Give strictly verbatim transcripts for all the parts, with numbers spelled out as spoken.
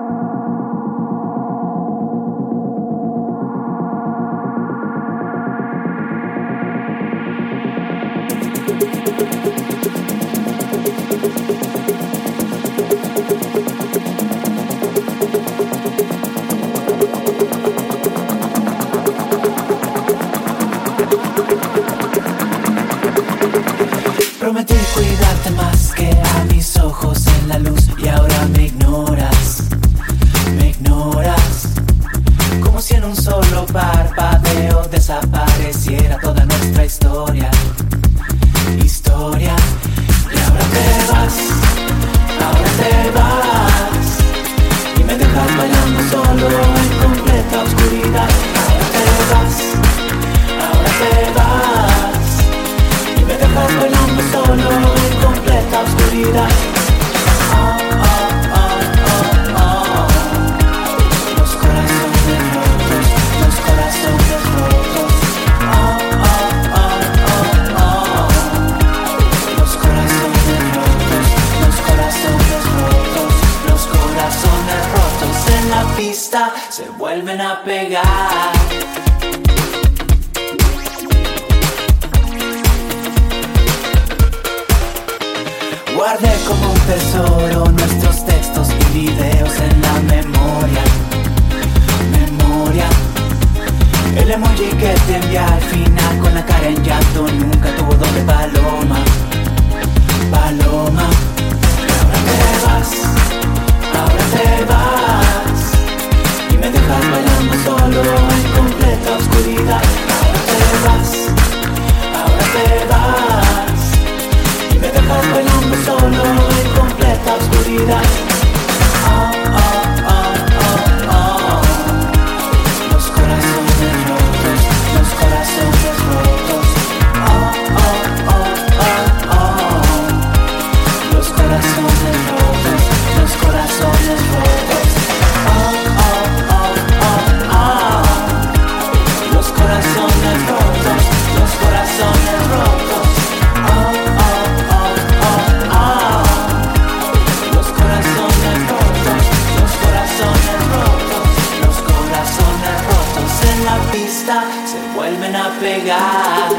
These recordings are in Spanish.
Prometí cuidarte más que a mis ojos en la luz y ahora me ignoras, me ignoras. Como si en un solo parpadeo desapareciera toda nuestra historia, historia. Y ahora te vas, ahora te vas y me dejas bailando solo en completa oscuridad. Ahora te vas, ahora te vas y me dejas bailando solo en completa oscuridad. Oh, oh, oh, oh, oh. Los corazones rotos, los corazones rotos. Oh, oh, oh, oh, oh. Los corazones rotos, los corazones rotos. Los corazones rotos en la pista se vuelven a pegar. Guardé como un tesoro nuestros textos y videos en la memoria, memoria. El emoji que te envié al final con la cara en llanto nunca tuvo doble paloma, paloma. Y ahora te vas, ahora te vas y me dejas bailando solo en completa oscuridad. Ahora te vas, ahora te vas y me dejas bailando solo en completa oscuridad. Oh, oh, oh, oh, oh. Los corazones rotos, los corazones rotos. Oh, oh, oh, oh, oh. Los corazones rotos, los corazones rotos. Oh, oh, oh, oh, oh. Los corazones rotos, los corazones rotos. Oh, oh, oh, oh, oh. Los corazones rotos, los corazones rotos. Los corazones rotos en la pista se vuelven a pegar.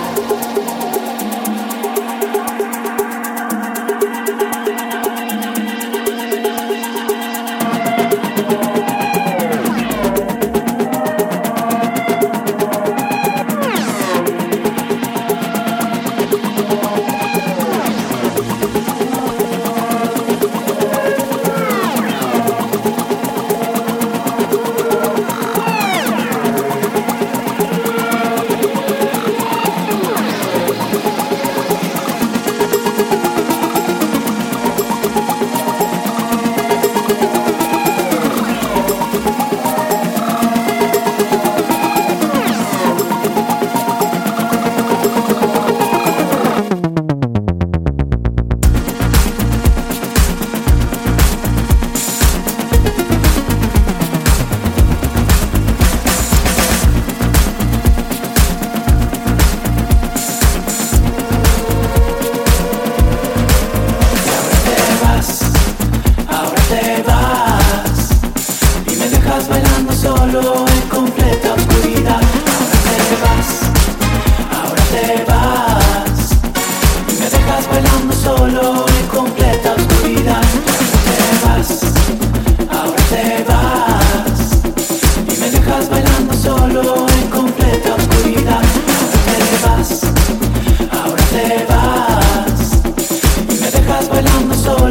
Ahora te vas y me dejas bailando solo